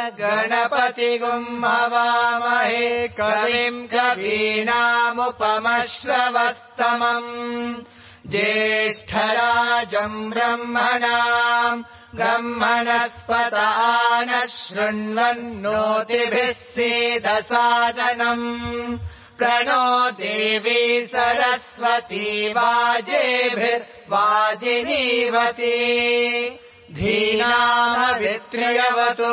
गणपतिगुम् हवामहे कविम् कवीनामुपमश्रवस्तमम् ज्येष्ठराजम् ब्रह्मणाम् ब्रह्मणस्पत नः शृण्वन्नोतिभिः सीदसादनम् प्रणो देवी सरस्वती वाजेभिर्वाजिनीवती धीनामवित्र्यवतु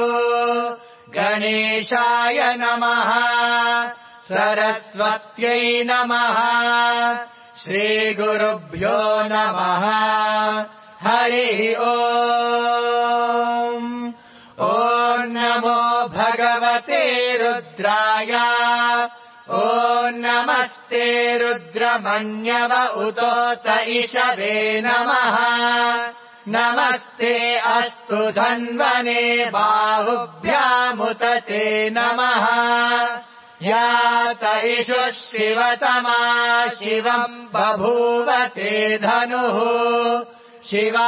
गणेशाय नमः सरस्वत्यै नमः श्रीगुरुभ्यो नमः हरिः ओम् ॐ नमो भगवते रुद्राय ॐ नमस्ते रुद्रमन्यव उतोत इषवे नमः नमस्ते अस्तु धन्वने बाहुभ्यामुत ते नमः यात इषुः शिवतमा शिवम् बभूव ते धनुः शिवा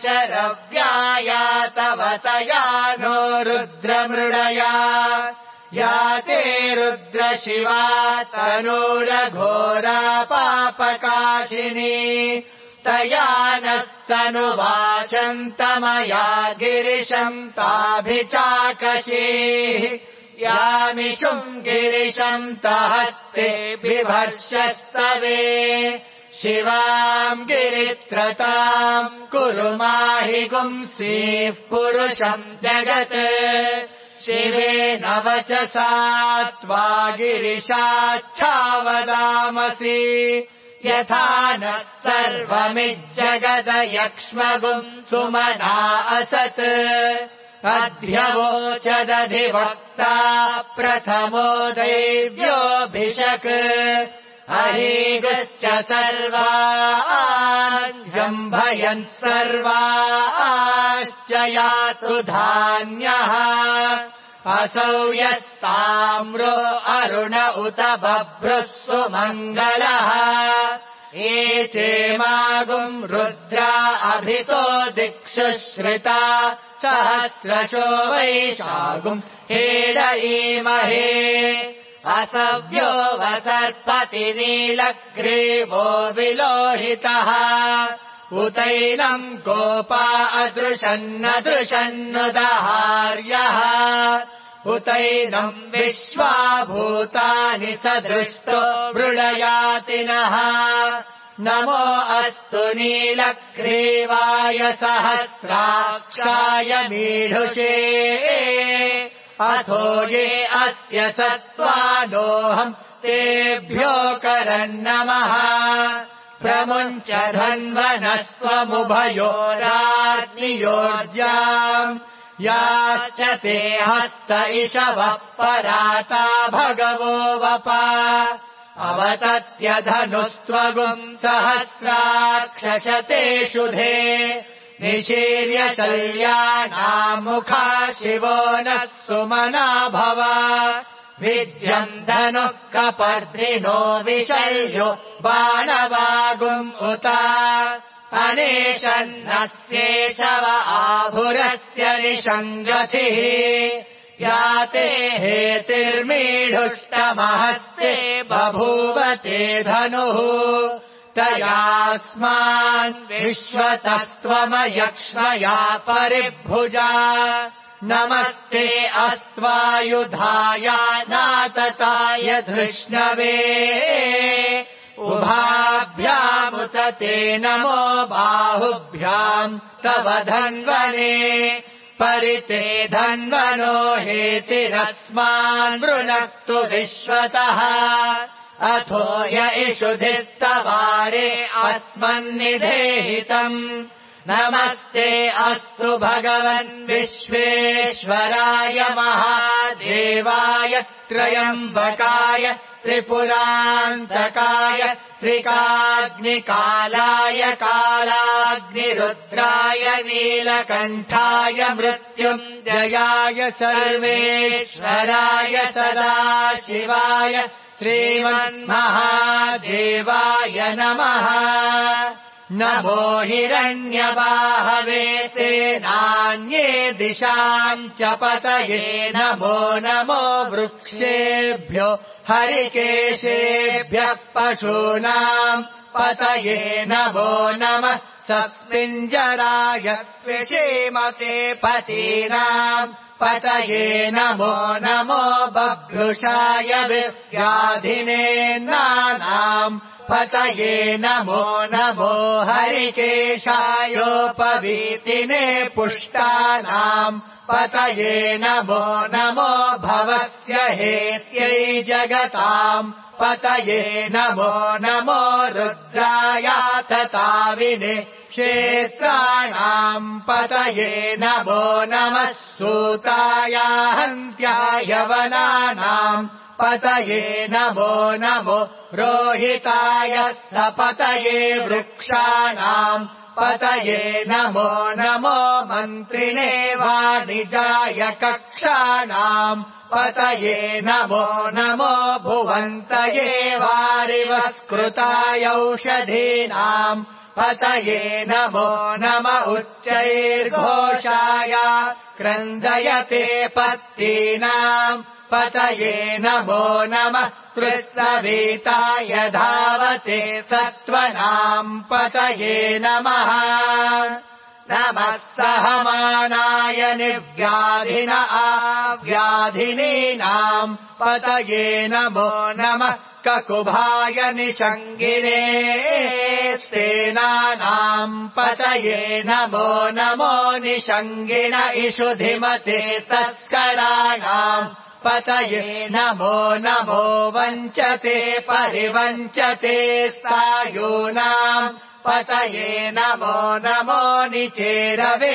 शरव्यायातवतया नो रुद्रमृडया या ते रुद्र शिवा तनूरघोरा पापकाशिनी तया नस्तनुवाशन्तमया गिरिशम् ताभिचाकशीः यामिषुम् गिरिशम् तहस्ते बिभर्षस्तवे शिवाम् गिरित्रताम् कुरु माहि गुंसीः पुरुषम् जगत् शिवेन वचसा त्वा गिरिशाच्छावदामसि यथा नः सर्वमिज्जगदयक्ष्मगुम् सुमना असत् अध्यवोचदधिवक्ता प्रथमो दैव्योऽभिषक् अहीगश्च सर्वाञ्जम्भयन् सर्वाश्च यातु धान्यः असौ यस्ताम्रो अरुण उत बभ्रुः सुमङ्गलः ये चेमागुम् रुद्रा अभितो दिक्षु श्रिता सहस्रशो वैशागुम् हेडयीमहे असव्यो वसर्पति नीलग्रीवो विलोहितः उतैनम् गोपा अदृशन्नदृशन्नुदहार्यः उतैनम् विश्वा भूतानि सदृष्टो मृळयातिनः नमो अस्तु नीलग्रीवाय सहस्राक्षाय मीढुषे अथो ये अस्य सत्त्वादोऽहम् तेभ्यो करन्नमः प्रमुञ्च धन्वनस्त्वमुभयोराग्नियोर्जाम् याश्च ते हस्त इषवः पराता भगवो वपा अवतत्य धनुस्त्वगुम् सहस्राक्षशते शुधे निशीर्य शल्यानाम् मुखा शिवो नः सुमना भव विज्यम् धनुः कपर्दिनो विशल्यो बाणवागुम् उत अनेशन्नस्येषव आभुरस्य निषङ्गथिः याते हेतिर्मीढुष्टमहस्ते बभूव ते धनुः तयास्मान् विश्वतस्त्वमयक्ष्मया परिभुजा नमस्ते अस्त्वायुधाय नातताय धृष्णवे उभाभ्यामुत ते नमो बाहुभ्याम् तव धन्वने परिते धन्वनो हेतिरस्मान् वृणक्तु विश्वतः अथो य इषुधिस्तवारे अस्मन्निधेहितम् नमस्ते अस्तु भगवन् विश्वेश्वराय महादेवाय त्र्यम्बकाय त्रिपुरान्तकाय त्रिकाग्निकालाय कालाग्निरुद्राय नीलकण्ठाय मृत्युञ्जयाय सर्वेश्वराय सदाशिवाय श्रीमन्महादेवाय नमः नमो हिरण्यबाहवे सेनान्ये दिशाम् च पतये नमो नमो वृक्षेभ्यो हरिकेशेभ्यः पशूनाम् पतये नमो नमः सस्मिञ्जराय त्विषीमते पतीनाम् पतये नमो नमो बभ्रुषाय व्याधिनेन्नानाम् पतये नमो नमो हरिकेशायोपवीतिने पुष्टानाम् पतये नमो नमो भवस्य हेत्यै जगताम् पतये नमो नमो रुद्राय तताविने क्षेत्राणाम् पतये नमो नमः सूताय हन्त्याय वनानाम् पतये नमो नमो रोहिताय सपतये वृक्षाणाम् पतये नमो नमो मन्त्रिणे वाणिजाय कक्षाणाम् पतये नमो नमो भुवन्तये वारिवस्कृताय औषधीनाम् पतये नमो नम उच्चैर्घोषाय क्रन्दयते पत्तीनाम् पतये नमो नमः कृत्सवीताय धावते सत्त्वनाम् पतये नमः नमः सहमानाय निर्व्याधिन आव्याधिनीनाम् पतये नमो नमः ककुभाय निषङ्गिने सेनानाम् पतये नमो नमो निषङ्गिन इषुधिमते तस्कराणाम् पतये नमो नमो वञ्चते परिवञ्चते स्थायूनाम् पतये नमो नमो निचेरवे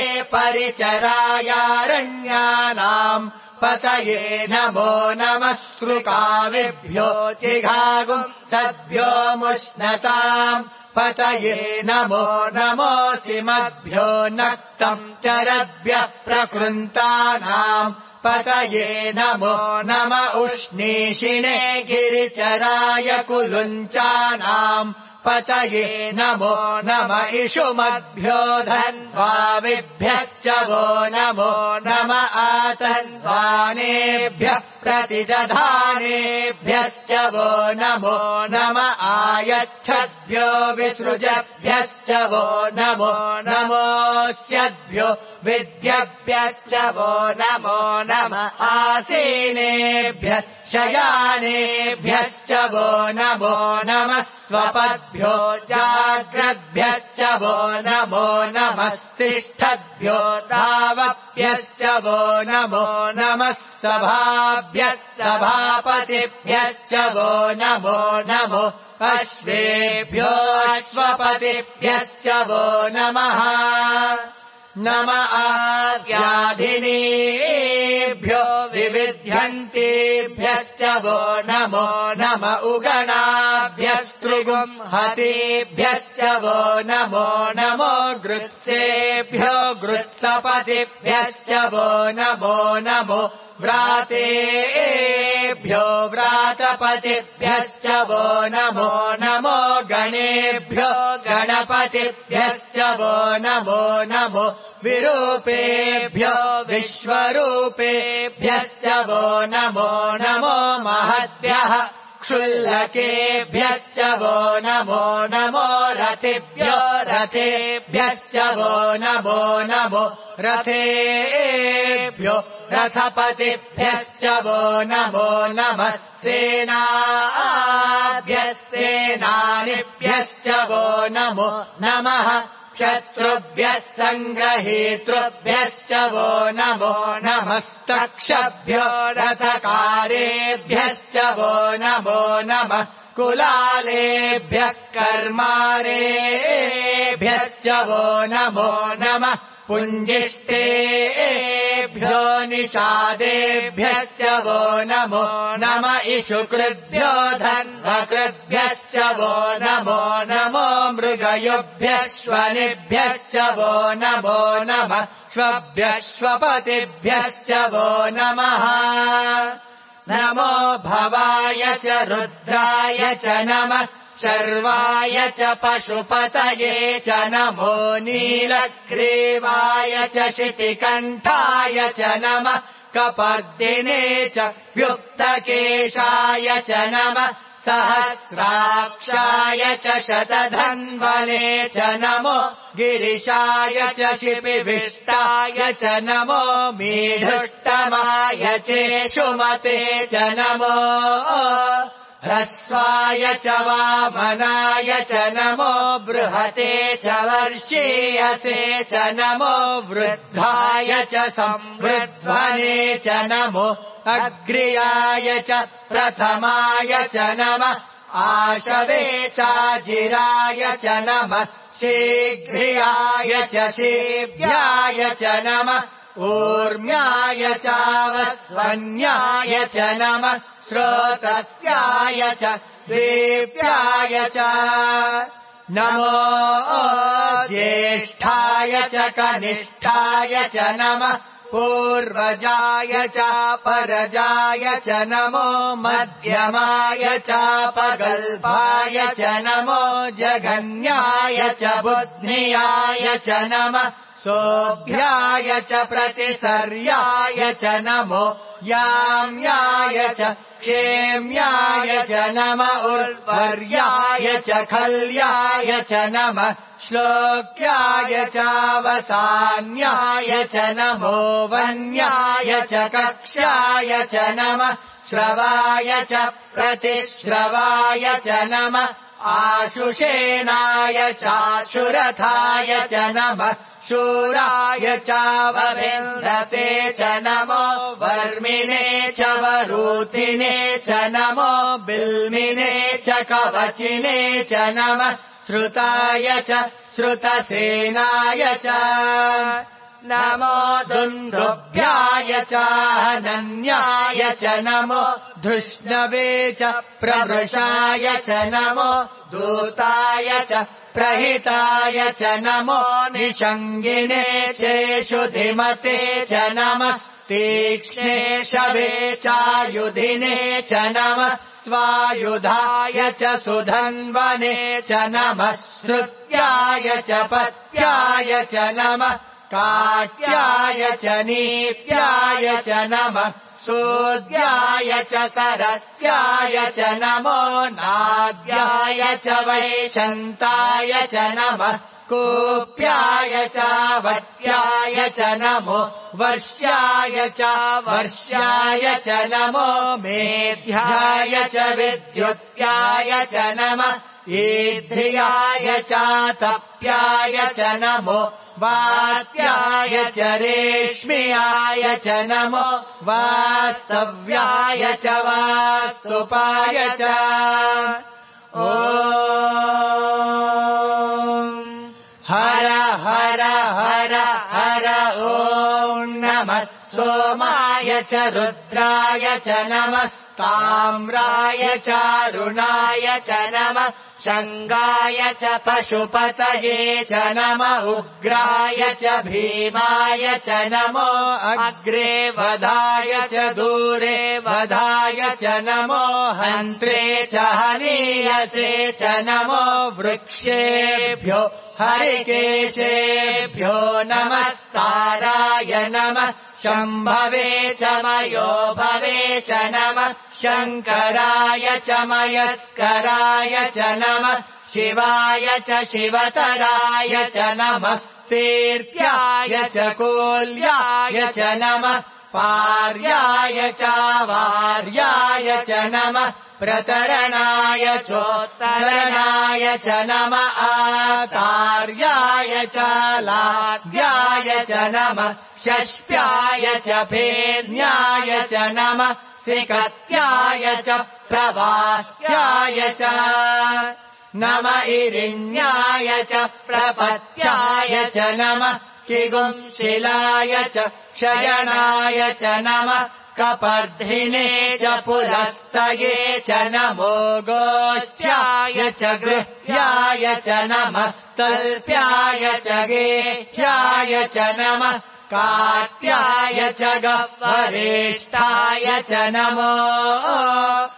परिचरायारण्यानाम् पतये नमो नमः श्रुकाविभ्यो चिघागुंसद्भ्यो मुष्णताम् पतये नमो नमोऽसिमद्भ्यो नक्तम् चरद्भ्यः प्रकृन्तानाम् पतये नमो नम उष्णीषिणे गिरिचराय कुलुञ्चानाम् पतये नमो नम इषुमद्भ्यो धन्वाविभ्यश्च वो नमो नम आतन्वानेभ्यः प्रतिदधानेभ्यश्च वो नमो नम आयच्छद्भ्यो विसृजभ्यश्च वो नमो नमोऽस्यद्भ्यो विद्यभ्यश्च वो नमो नम आसीनेभ्यः शयानेभ्यश्च वो नमो नमः स्वपद्भ्यो जाग्रद्भ्यश्च वो नमो नमस्तिष्ठद्भ्यो धावभ्यश्च वो नमो नमः सभाभ्यः सभापतिभ्यश्च वो नमो नमो अश्वेभ्यो अश्वपतिभ्यश्च वो नमः नम आव्याधिनीभ्यो विविध्यन्तेभ्यश्च वो नमो नम उगणाभ्यस्तृगुंहतेभ्यश्च वो नमो नमो गृत्सेभ्यो गृत्सपतिभ्यश्च वो नमो नमो व्रातेभ्यो व्रातपतिभ्यश्च वो नमो नमो गणेभ्यो गणपतिभ्यश्च वो नमो नमो विरूपेभ्यो विश्वरूपेभ्यश्च वो नमो नमो महद्भ्यः क्षुल्लकेभ्यश्च वो नमो नमो रथिभ्यो रथेभ्यश्च वो नमो नमो रथेभ्यो रथपतिभ्यश्च वो नमो नमः सेनाभ्यः सेनानिभ्यश्च वो नमो नमः शत्रुभ्यः सङ्ग्रहीतृभ्यश्च वो नमो नमस्तक्षभ्यो रथकारेभ्यश्च वो नमो नमः कुलालेभ्यः कर्मारेभ्यश्च वो नमो नमः पुञ्जिष्टेभ्यो निषादेभ्यश्च वो नमो नम इषुकृद्भ्यो धन्वकृद्भ्यश्च वो नमो नमो मृगयुभ्यश्वनिभ्यश्च वो नमो नमः श्वभ्यश्वपतिभ्यश्च वो नमः नमो भवाय च रुद्राय च नमः शर्वाय च पशुपतये च नमो नीलग्रीवाय च शितिकण्ठाय च नमः कपर्दिने च व्युक्तकेशाय च नमः सहस्राक्षाय च शतधन्वने च नमो गिरिशाय च शिपिविष्टाय च नमो मीढुष्टमाय चेषुमते च नमो ह्रस्वाय च वामनाय च नमो बृहते च वर्षीयसे च नमो वृद्धाय च संवृध्वने च नमो अग्र्याय च प्रथमाय च नमः आशवे चाजिराय च नमः शीघ्र्याय च शीभ्याय च नमः ऊर्म्याय चावस्वन्याय च नमः श्रोतस्याय च दीप्याय च नमो ज्येष्ठाय च कनिष्ठाय च नमः पूर्वजाय च परजाय च नमो मध्यमाय च पगल्भाय च नमो जघन्याय च बुद्ध्याय च नमः सोऽभ्याय च प्रतिसर्याय च नमो याम्याय च क्षेम्याय च नमः उर्वर्याय च खल्याय च नमः श्लोक्याय चावसान्याय च नमो वन्याय च कक्ष्याय च नमः श्रवाय च प्रतिश्रवाय च नमः आशुषेणाय चाशुरथाय च नमः शूराय चावभिन्दते च नमो वर्मिणे च वरूतिने च नमो बिल्मिने च कवचिने च नमः श्रुताय च श्रुतसेनाय च नमो दुन्दुभ्याय च हनन्याय च नमो धृष्णवे च प्रवृषाय च नमो दूताय च प्रहिताय च नमो निषङ्गिने चेषुधिमते च नमः तीक्ष्णे शवे चायुधिने च नमः स्वायुधाय च सुधन्वने च नमः श्रुत्याय च पत्याय च नमः काट्याय च नीप्याय च नमः सूद्याय च सरस्याय च नमो नाद्याय च वैशन्ताय च नमः कूप्याय च वट्याय च नमो वर्ष्याय च वर्ष्याय च नमो मेध्याय च विद्युत्याय च नमः ईध्र्याय च तप्याय च नमो वात्याय च रेश्म्याय च नमो वास्तव्याय च वास्तुपाय च ॐ हर हर हर हर ॐ नमः सोमाय च रुद्राय च नमस्ताम्राय चारुणाय च नमः शङ्गाय च पशुपतये च नमः उग्राय च भीमाय च नमो अग्रे वधाय च दूरे वधाय च नमो हन्त्रे च हनीयसे च नमो वृक्षेभ्यो हरिकेशेभ्यो नमस्ताराय नमः शम्भवे च मयो भवे च नमः शङ्कराय च मयस्कराय च नमः शिवाय च शिवतराय च नमस्तीर्थ्याय च कोल्याय च नमः पार्याय च वार्याय च नमः प्रतरणाय चोत्तरणाय च नमः आतार्याय च लाद्याय च नमः षष्प्याय च फेन्याय च नमः सिकत्याय च प्रवाह्याय च नम इरिण्याय च प्रपत्याय च नमः किगुंशिलाय च शयनाय च नमः कपर्धिने च पुलस्तये च नमो गोष्ठ्याय च गृह्याय च नमस्तल्प्याय च गेह्याय च नमः काट्याय च गह्वरेष्ठाय च नमो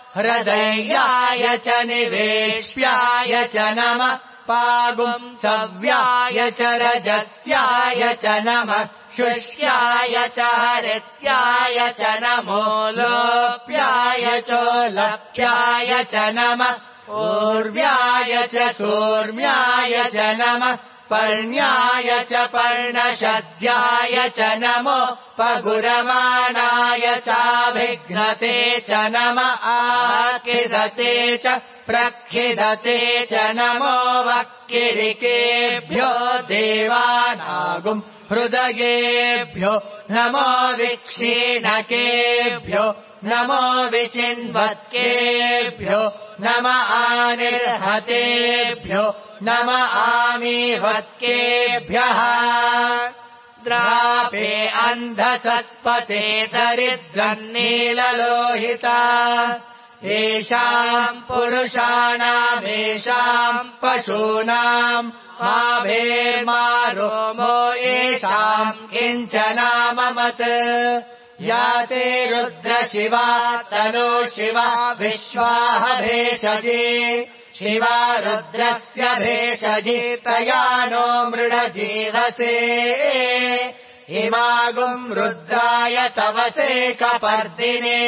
हृदयाय च निवेश्याय च नमः पागुंसव्याय च रजस्याय च नमः शुष्याय च हरित्याय च नमो लोप्याय चोलप्याय च नमः ऊर्व्याय च सूर्म्याय च नमः पर्ण्याय च पर्णशद्याय च नमो पगुरमाणाय चाभिघ्नते च नमः आखिदते च प्रखिदते च नमो वक्किरिकेभ्यो देवानागुम् हृदयेभ्यो नमो विक्षीणकेभ्यो नमो विचिन्वत्केभ्यो नम आनिर्हतेभ्यो नम आमीवत्केभ्यः द्रापे अन्धसत्पते दरिद्रन्नीललोहिता येषाम् पुरुषाणामेषाम् पशूनाम् माभेर्मारोमो येषाम् किञ्चनाममत् या ते रुद्रशिवा तनो शिवा विश्वाह भेषजे शिवा रुद्रस्य भेषजे तया नो मृडजीवसे इमागुम् रुद्राय तवसे कपर्दिने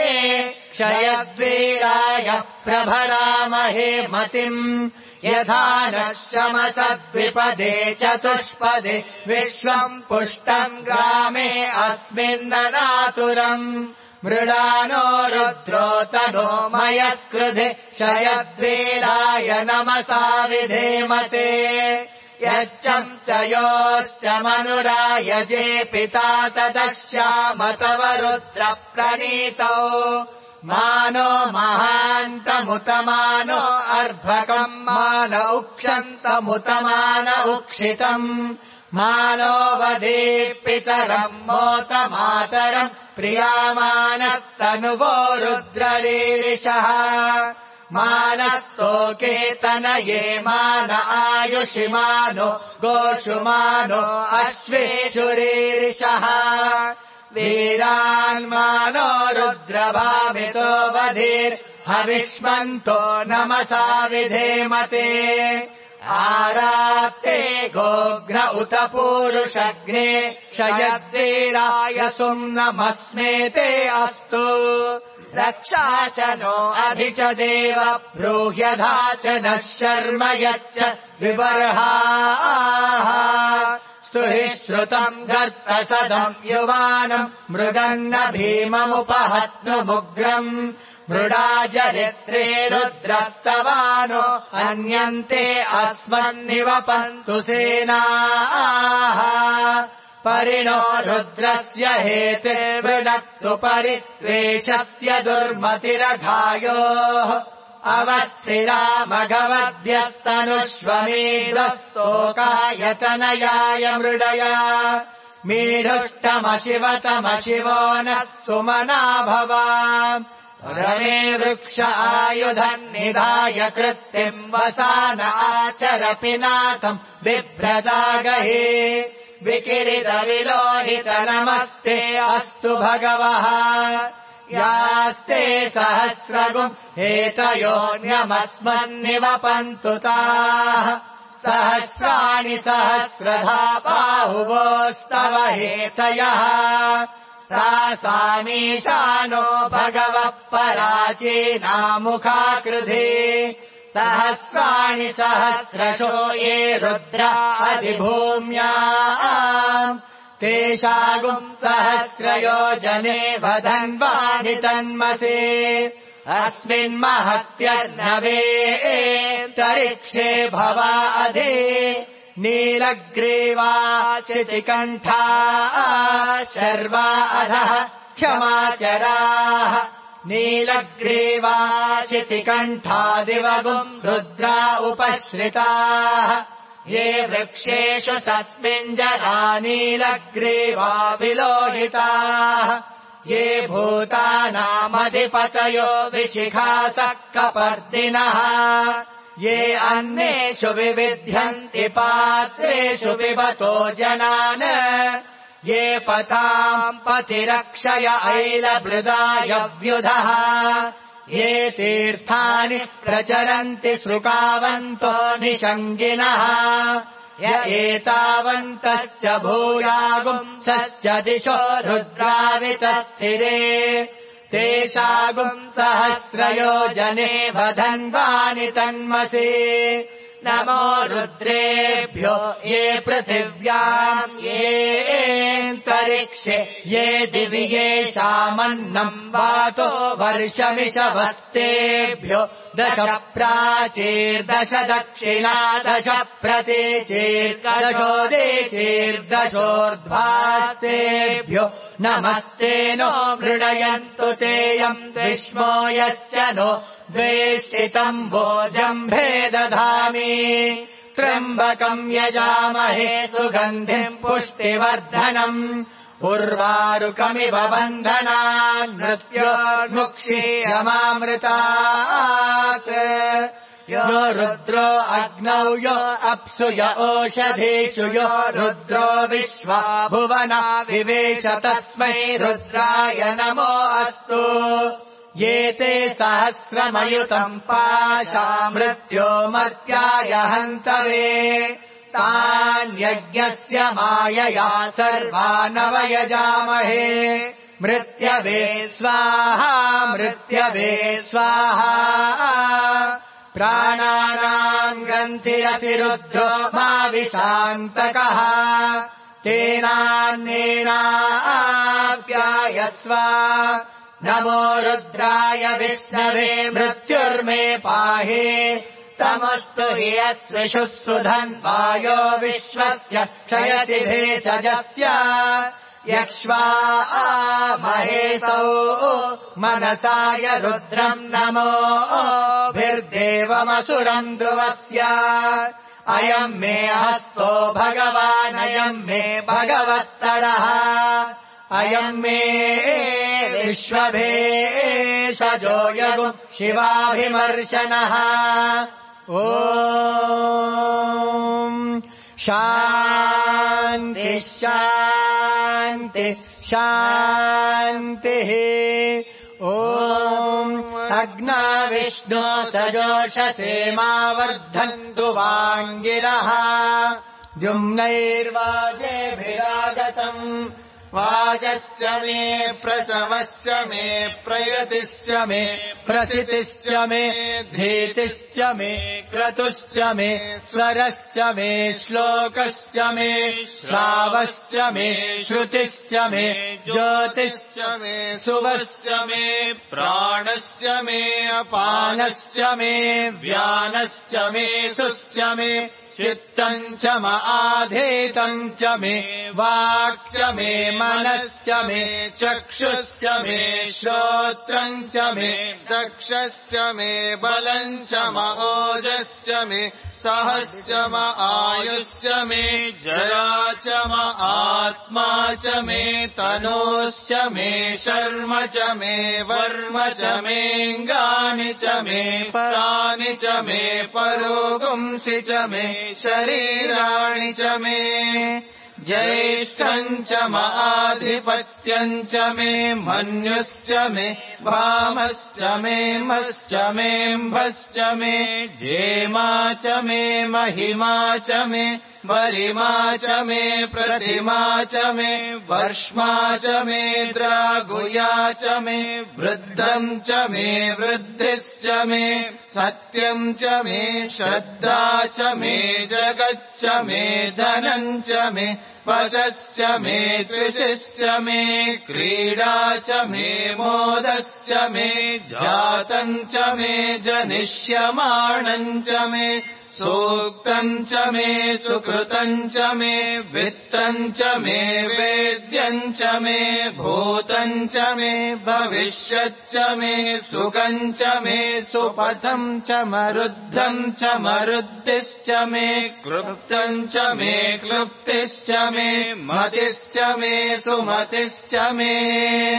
क्षयद्वीराय प्रभरामहे मतिम् यथा नः शमसद्विपदे चतुष्पदे विश्वम् पुष्टम् ग्रामे अस्मिन्ननातुरम् मृडानो रुद्रो तनो मयस्कृधे क्षयद्वीराय नमसा विधेमते यच्चम् च योश्च मनुराय जे पिता तदश्याम तव रुद्र प्रणीतौ मानो महान्तमुतमानो अर्भकम् मान उक्षन्तमुतमान उक्षितम् मानो वदे पितरम् मोत मातरम् प्रियामानस्तनुवो रुद्ररीरिषः मानस्तोकेतनये मान आयुषिमानो गोषुमानो अश्वेषुरीरिषः वीरान्मानो रुद्रभावितो वधीर्हविष्मन्तो नमसा विधेमते आरात्ते गोघ्न उत पूरुषग्ने क्षयद्वीराय सुम्नमस्मेते अस्तु रक्षा च नो अधि च देव ब्रूह्यधा च नः शर्म यच्च विबर्हाः सुहिश्रुतम् गर्तसदम् युवानम् मृगन्न भीममुपहत्नुमुग्रम् मृडाजरित्रे रुद्रस्तवानो अन्यन्ते अस्मन्निवपन्तु सेनाः परिणो रुद्रस्य हेतिर्वृणक्तु परित्वेषस्य दुर्मतिरघायोः अवस्थिरा मघवद्यस्तनुष्वमीढस्तोकायतनयाय मृडया मीढुष्टमशिवतमशिवो नः सुमना भवा रमे वृक्ष आयुधन्निधाय कृत्तिम् वसान आचरपिनाथम् बिभ्रदागहे विकिरितविलोहित नमस्ते अस्तु भगवः यास्ते सहस्रगुम् हेतयोऽन्यमस्मन्निवपन्तु ताः सहस्राणि सहस्रधा बाहुवोस्तव हेतयः तासामीशानो भगवः पराचीनामुखाकृधे सहस्राणि सहस्रशो ये रुद्रा अधिभूम्याम् तेषागुम् सहस्रयोजने वधन्वानि तन्मसे अस्मिन्महत्यर्णवे तरिक्षे भवा अधि नीलग्रीवा शितिकण्ठा शर्वा अधः क्षमाचराः नीलग्रीवा शितिकण्ठादिवगुम् रुद्रा उपश्रिताः ये वृक्षेषु सस्मिञ्जना नीलग्रीवा विलोहिताः ये भूतानामधिपतयो विशिखासः कपर्दिनः ये अन्नेषु विविध्यन्ति पात्रेषु पिबतो जनान् ये पताम् पतिरक्षय ऐलभृदाय व्युधः ये तीर्थानि प्रचरन्ति श्रुकावन्तो निषङ्गिनः य एतावन्तश्च भूयागुंसश्च दिशो रुद्रावितस्थिरे तेषागुम् सहस्रयोजने वधन्वानि तन्मसि नमो रुद्रेभ्यो ये पृथिव्याम् येऽन्तरिक्षे ये दिवि येषामन्नम् वातो वर्षमिषवस्तेभ्यो दश प्राचीर्दश दक्षिणा दश प्रतीचीर्दशोदेचीर्दशोर्ध्वास्तेभ्यो नमस्ते नो मृणयन्तु तेयम् विष्मो यश्च नो द्वेष्टितम् भोजम्भे दधामि त्र्यम्बकम् यजामहे सुगन्धिम् पुष्टिवर्धनम् उर्वारुकमिव बन्धनान् मृत्योर्मुक्षीयमामृतात् यो रुद्रो अग्नौ यो अप्सु य ओषधीषु यो रुद्रो विश्वा भुवना विवेश तस्मै रुद्राय नमो अस्तु ये ते सहस्रमयुतम् पाशा मृत्यो मर्त्याय हन्तवे तान्यज्ञस्य मायया सर्वानवयजामहे मृत्यवे स्वाहा मृत्यवे स्वाहा प्राणानाम् ग्रन्थिरतिरुद्रो माविशान्तकः तेनान्येनाप्यायस्व नमो रुद्राय विष्णवे मृत्युर्मे पाहि तमस्तु हि यत्स्विषुः सुधन्वायो विश्वस्य क्षयति भेषजस्य यक्ष्वा महेशौ मनसाय रुद्रम् नमोभिर्देवमसुरम् ध्रुवस्य अयम् मे हस्तो भगवानयम् मे भगवत्तरः अयम् मे विश्वभेषजो यगुम् शिवाभिमर्शनः ॐ शान्ति शान्ति शान्तिः ॐ अग्ना विष्णो सजोषसे मा वर्धन्तु वाङ्गिरः द्युम्नैर्वाजेभिरागतम् वाजश्च मे प्रसवश्च मे प्रयतिश्च मे प्रसितिश्च मे धीतिश्च मे क्रतुश्च मे स्वरश्च मे श्लोकश्च मे श्रावश्च मे श्रुतिश्च मे ज्योतिश्च मे सुवश्च मे प्राणश्च मे अपानश्च मे व्यानश्च मे सुश्च मे चित्तम् च आधेतम् च मे वाक् च मे मनश्च मे चक्षुश्च मे श्रोत्रम् च मे दक्षश्च मे बलम् च ओजश्च मे सहश्च आयुश्च मे जरा च आत्मा च मे तनोश्च मे शर्म च मे वर्म च मेऽङ्गानि च मे पराणि च मे परोगुंसि च मे शरीराणि च मे ज्येष्ठम् च आधिपत्यम् च मे मन्युश्च मे वामश्च मे मश्च मेऽम्भश्च मे जेमा च मे महिमा च मे वरिमा च मे प्रतिमा च मे वर्ष्मा च मे द्रागुया च मे वृद्धम् च मे वृद्धिश्च मे सत्यम् च मे श्रद्धा च मे जगच्च मे धनम् च मे वशश्च मे द्विषश्च मे क्रीडा च मे मोदश्च मे जातम् च मे जनिष्यमाणम् च मे सूक्तम् च मे सुकृतम् च मे वित्तम् च मे वेद्यम् च मे भूतम् च मे भविष्यच्च मे सुखम् च मे सुपथम् च मरुद्धम् च मरुद्धिश्च मे क्लृप्तम् च मे क्लुप्तिश्च मे मतिश्च मे सुमतिश्च मे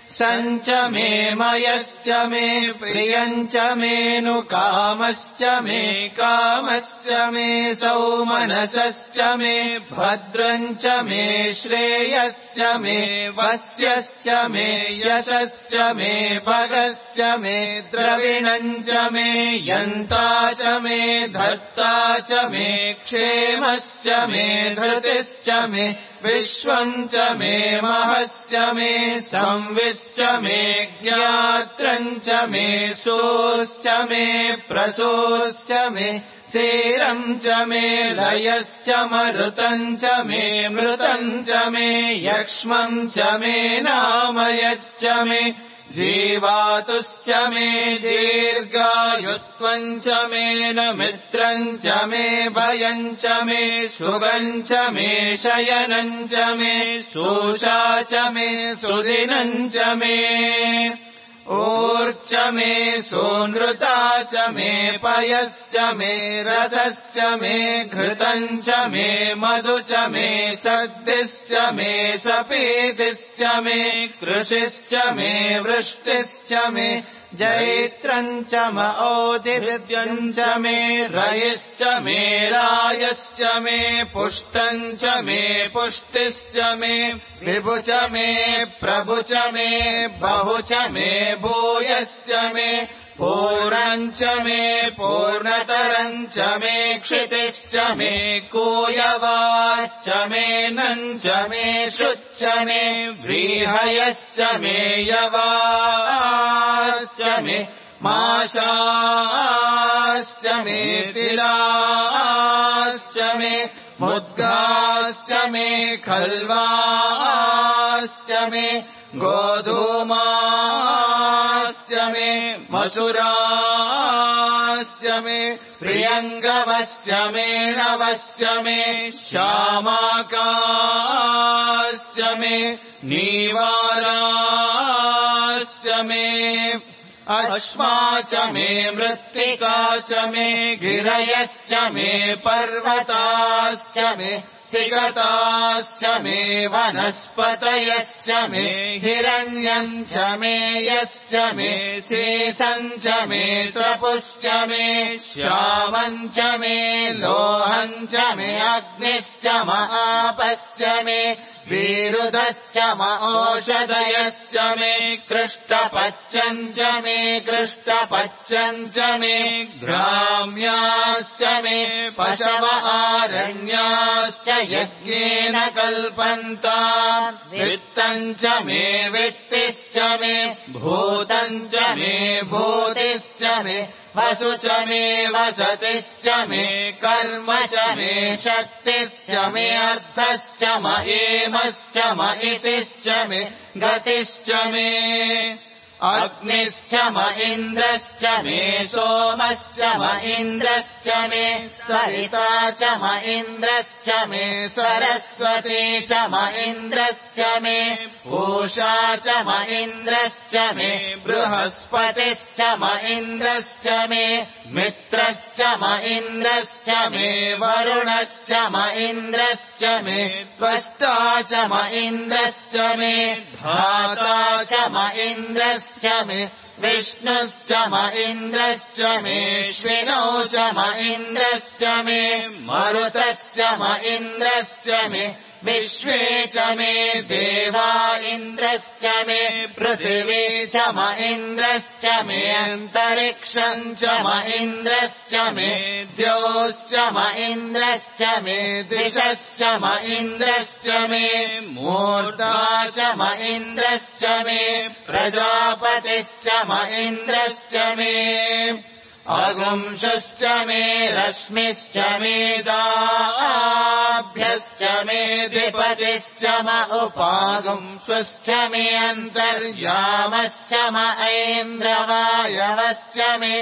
सञ्च मे मयश्च मे प्रियञ्च मेऽनुकामश्च मे कामश्च मे सौमनसश्च मे भद्रञ्च मे श्रेयश्च मे वस्यश्च मे यशश्च मे भगश्च मे द्रविणञ्च मे यन्ता च मे धर्ता च मे क्षेमश्च मे धृतिश्च मे विश्वम् च मे महश्च मे संविश्च मे ज्ञात्रम् च मे सोश्च मे प्रसोश्च मे सेरम् च मे लयश्च मरुतम् च मे मृतम् च मे यक्ष्मम् च मे नामयश्च मे जीवातुश्च मे दीर्घायुत्वम् च मे न मित्रम् च मे भयम् च मे सुगम् च मे शयनम् च मे शोषा च मे सुदिनम् च मे ऊर्च मे सोनृता च मे पयश्च मे रसश्च मे घृतम् च मे मधु च मे सद्दिश्च मे सपीतिश्च मे कृषिश्च मे वृष्टिश्च मे जैत्रम् च मओदिव्यम् च मे रयिश्च मे रायश्च मे पुष्टम् च मे पुष्टिश्च मे विभु च मे प्रभु च मे बहु च मे भूयश्च मे पूर्णम् च मे पूर्णतरम् च मे क्षितिश्च मे कूयवाश्च मे नम् च मे शुच्च मे व्रीहयश्च मे यवाश्च मे माशाश्च मे तिलाश्च मे मुद्गाश्च मे खल्वाश्च मे गोधूमाश्च मे मसुराश्च मे प्रियङ्गवश्च मे नवश्च मे श्यामाकाश्च मे नीवाराश्च मे अश्वा च मे मृत्तिका च मे गिरयश्च मे पर्वताश्च मे सिकताश्च मे वनस्पतयश्च मे हिरण्यम् च मे यश्च मे शेषम् च मे तपुश्च मे श्यामम् च मे लोहम् च मे अग्निश्च महापश्च मे वीरुधश्च औषधयश्च मे कृष्टपच्चम् च मे कृष्टपच्चम् च मे ग्राम्याश्च मे पशव आरण्याश्च यज्ञेन कल्पन्ता वित्तम् च मे वित्तिश्च मे भूतम् च मे भूतिश्च मे वसु च मे वसतिश्च मे कर्म च मे शक्तिश्च मे अर्थश्च म एमश्च म इतिश्च मे गतिश्च मे अग्निश्च म इन्द्रश्च मे सोमश्च म इन्द्रश्च मे सरिता च म इन्द्रश्च मे सरस्वती च म इन्द्रश्च मे पूषा च म इन्द्रश्च मे बृहस्पतिश्च म इन्द्रश्च मे मित्रश्च म इन्द्रश्च मे वरुणश्च म इन्द्रश्च मे त्वष्टा च म इन्द्रश्च मे धाता च म इन्द्रश्च मे विष्णुश्च म इन्द्रश्च मेऽश्विनौ च म इन्द्रश्च मे मरुतश्च म इन्द्रश्च मे विश्वे च मे देवा इन्द्रश्च मे पृथिवी च म इन्द्रश्च मे अन्तरिक्षम् च म इन्द्रश्च मे द्यौश्च म इन्द्रश्च मे दिशश्च म इन्द्रश्च मे मूर्धा च म इन्द्रश्च मे प्रजापतिश्च म इन्द्रश्च मे अगुंशश्च मे रश्मिश्च मे दाभ्यश्च मे दिपतिश्च म उपागुंशश्च मे अन्तर्यामश्च म ऐन्द्रवायवश्च मे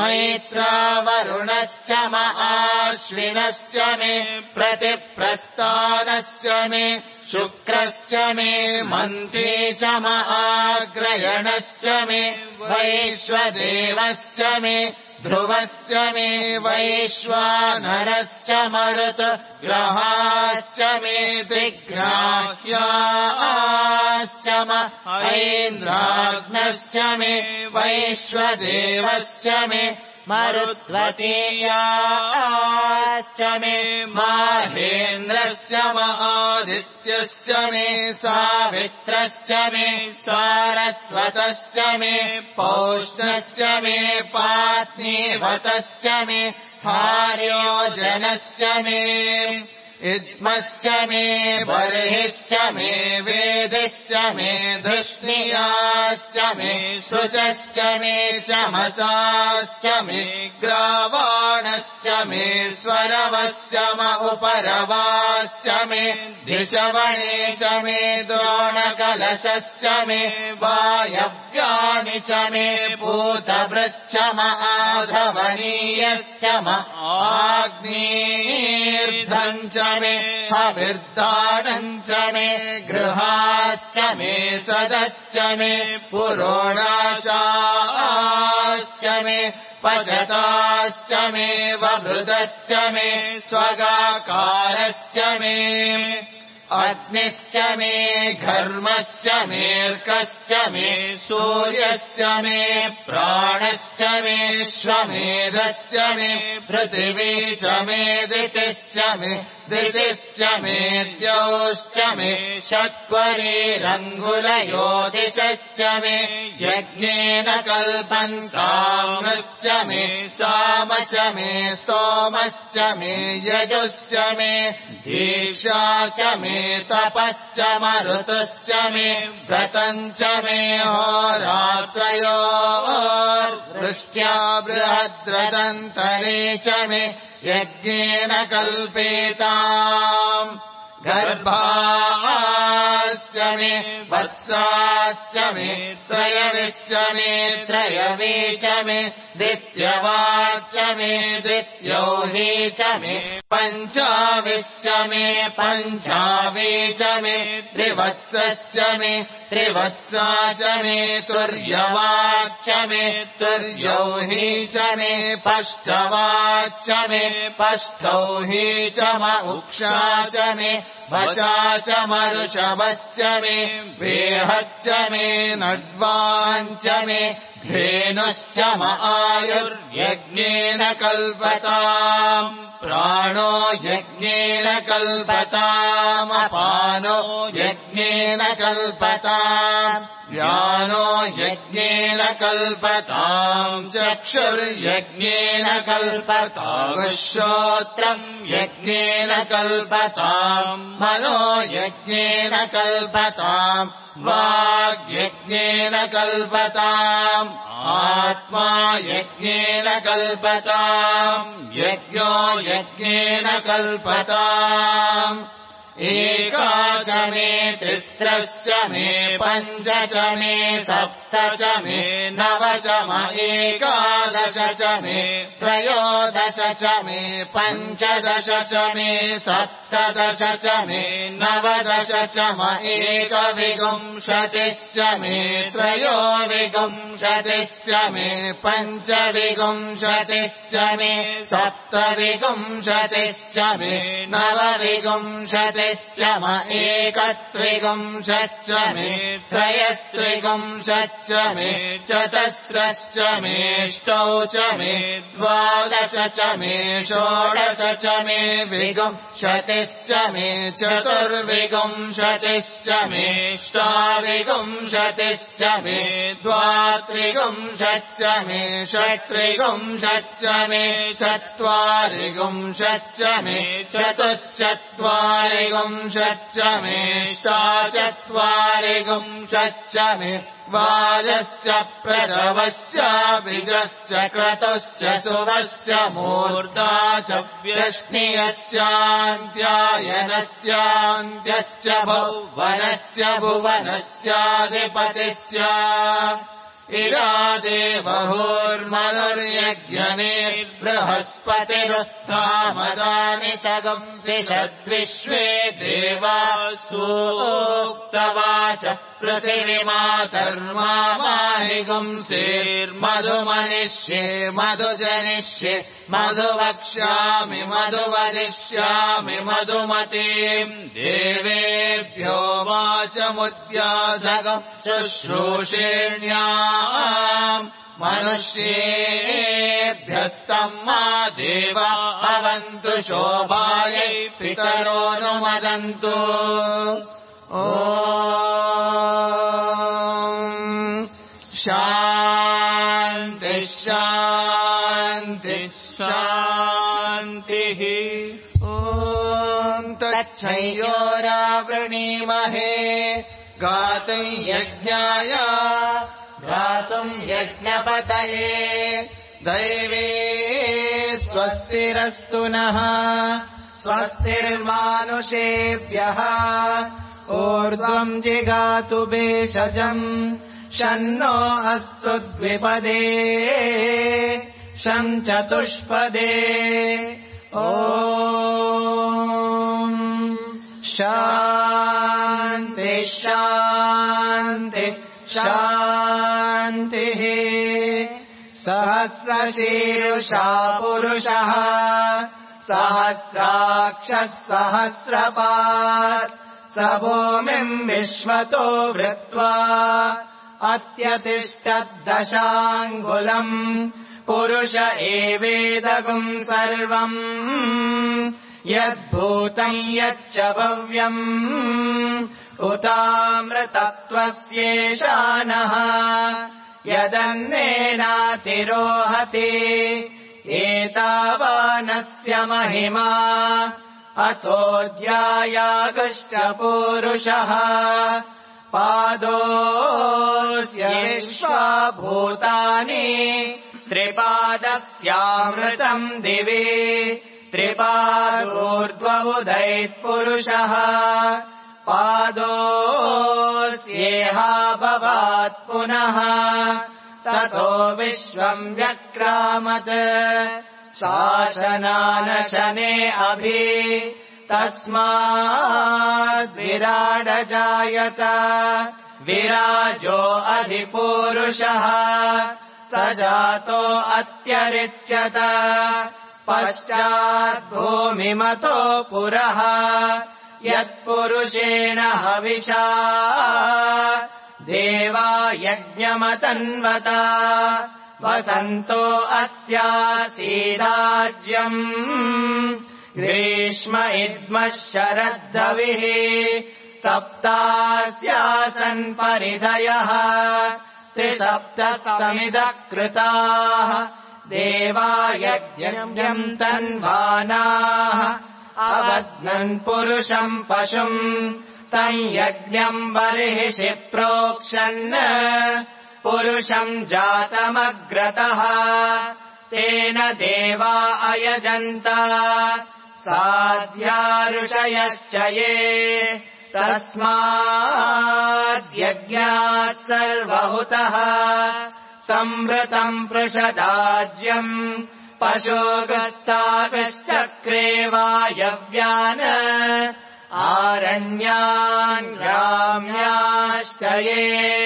मैत्रावरुणश्च म आश्विनश्च मे प्रतिप्रस्थानश्च मे शुक्रश्च मे मन्त्री च म आग्रयणश्च मे वैश्वदेवश्च मे ध्रुवश्च मे वैश्वानरश्च मरुत् ग्रहाश्च मे दिग्राह्याश्च ऐन्द्राग्नश्च मे वैश्वदेवश्च मे मरुत्वतीयाश्च मे माहेन्द्रश्च आदित्यश्च मे सावित्रश्च मे सारस्वतश्च मे पौष्णश्च मे पात्नीवतश्च मे हार्योजनश्च मे इद्मश्च मे बर्हिश्च मे वेदिश्च मे धृष्णियाश्च मे शुचश्च मे चमसाश्च मे ग्रावाणश्च मे स्वरवश्च उपरवाश्च मे दिशवणे च मे द्रोणकलशश्च मे वायव्यानि च मे पूतभृच्च आधवनीयश्च आग्नेर्धम् च मे हविर्दानम् च मे गृहाश्च मे सदश्च मे पुरोणाशाश्च मे पचताश्च मे वभृतश्च मे स्वगाकारश्च मे अग्निश्च मे घर्मश्च मेऽर्कश्च मे सूर्यश्च मे प्राणश्च मे श्वमेधश्च मे पृथिवी च मे दितिश्च मे दितिश्च मे द्यौश्च मे शत्वरीरङ्गुलयोदिशश्च मे यज्ञेन कल्पन्तामृच्च मे साम च मे स्तोमश्च मे यजुश्च मे दीक्षा च मे तपश्च मरुतश्च मे व्रतम् च मे होरात्रयोर्वृष्ट्या बृहद्रदन्तरे च मे यज्ञेन कल्पेताम् गर्भाश्च मे वत्साश्च मे त्रयविश्च मे त्रयवे च मे द्वितीयवाच्च मे द्वितीयौही च मे पञ्चाविश्च मे पञ्चावे च मे त्रिवत्सश्च मे त्रिवत्सा च मे तुर्यवाच्च मे तुर्यौही च मे पष्टवाच्च मे पष्टौही च उक्षा च मे वशा च मरुषवश्च मे वेहच्च मे नड्वाञ्च मे धेनुश्च आयुर्यज्ञेन कल्पताम् प्राणो यज्ञेन कल्पतामपानो यज्ञेन कल्पताम् व्यानो यज्ञेन कल्पताम् चक्षुर्यज्ञेन कल्पताम् श्रोत्रम् यज्ञेन कल्पताम् मनो यज्ञेन कल्पताम् वाग्यज्ञेन कल्पताम् आत्मा यज्ञेन कल्पताम् यज्ञो यज्ञेन कल्पताम् एका च मे तिस्रश्च मे पञ्च च मे सप्त च मे नव च एकादश च मे त्रयोदश च मे पञ्चदश च मे सप्तदश च मे नवदश च एकविंशतिश्च मे त्रयोविंशतिश्च मे पञ्चविंशतिश्च मे सप्तविंशतिश्च मे नवविंशतिश्च एकत्रिंशच्च मे त्रयस्त्रिंशच्च मे चतस्रश्च मेष्टौ च मे द्वादश च मे षोडश च मे विंशतिश्च मे चतुर्विंशतिश्च मेष्टाविंशतिश्च मे द्वात्रिंशच्च मे षट्त्रिंशच्च मे चत्वारिंशच्च मे चतुश्चत्वारिंशच्च मेष्टाचत्वारिंशच्च मे वाजश्च प्रसवश्च बीजश्च क्रतुश्च सुवश्च मूर्धा च व्यष्णियश्चान्त्यायनस्यान्त्यश्च भुवनश्च भुवनश्चाधिपतिश्च इरादेवहोर्मनुर्यज्ञनेर्बृहस्पतिरुत्थामदानि शगंसि षद्विश्वे देवासूक्तवाच पृथिवीमातर्मा महि गुंसेर्मधुमनिष्ये मधुजनिष्ये मधुवक्ष्यामि मधुवदिष्यामि मधुमतीम् देवेभ्यो वाचमुद्यासकम् शुश्रूषेण्याम् मनुष्येभ्यस्तम् मा देवा भवन्तु शोभायै पितरोऽनुमदन्तु ॐ शान्ति शान्ति शान्तिः ॐ तच्छयोरावृणीमहे गातुं यज्ञाय गातुं यज्ञपतये दैवे स्वस्तिरस्तु नः स्वस्तिर्मानुषेभ्यः ऊर्ध्वम् जिगातु भेषजम् शन्नो अस्तु द्विपदे शं चतुष्पदे ॐ शान्ति शान्ति शान्तिः सहस्रशीर्षा पुरुषः सहस्राक्षः सहस्रपात् स भूमिम् विश्वतो वृत्वा अत्यतिष्ठद्दशाङ्गुलम् पुरुष एवेदगुम् सर्वम् यद्भूतम् यच्च भव्यम् उतामृतत्वस्येषानः यदन्नेनातिरोहति एतावानस्य महिमा अतोऽध्यायागश्च पूरुषः पादोऽस्य विश्वाभूतानि त्रिपादस्यामृतम् दिवि त्रिपादोर्ध्वबुधैत्पुरुषः पादोऽस्येहा भवात् पुनः ततो विश्वम् व्यक्रामत् शासनानशने अभि तस्माद्विराडजायत विराजो अधिपूरुषः स जातो अत्यरिच्यत पश्चाद्भूमिमतो पुरः यत्पुरुषेण हविषा देवा यज्ञमतन्वत वसन्तो अस्यासीदाज्यम् ग्रीष्म इद्मः शरद्धविः सप्तास्यासन् परिधयः त्रिसप्तसमिदः कृताः देवा यज्ञम् तन्वानाः अबध्नन् पुरुषम् पशुम् तम् यज्ञम् बर्हिषि प्रोक्षन् पुरुषम् जातमग्रतः तेन देवा अयजन्त साध्या ऋषयश्च ये तस्माद्यज्ञात् सर्वहुतः संवृतम् पृषदाज्यम् पशोगस्तागश्चक्रे वायव्यान् आरण्यान् ग्राम्याश्च ये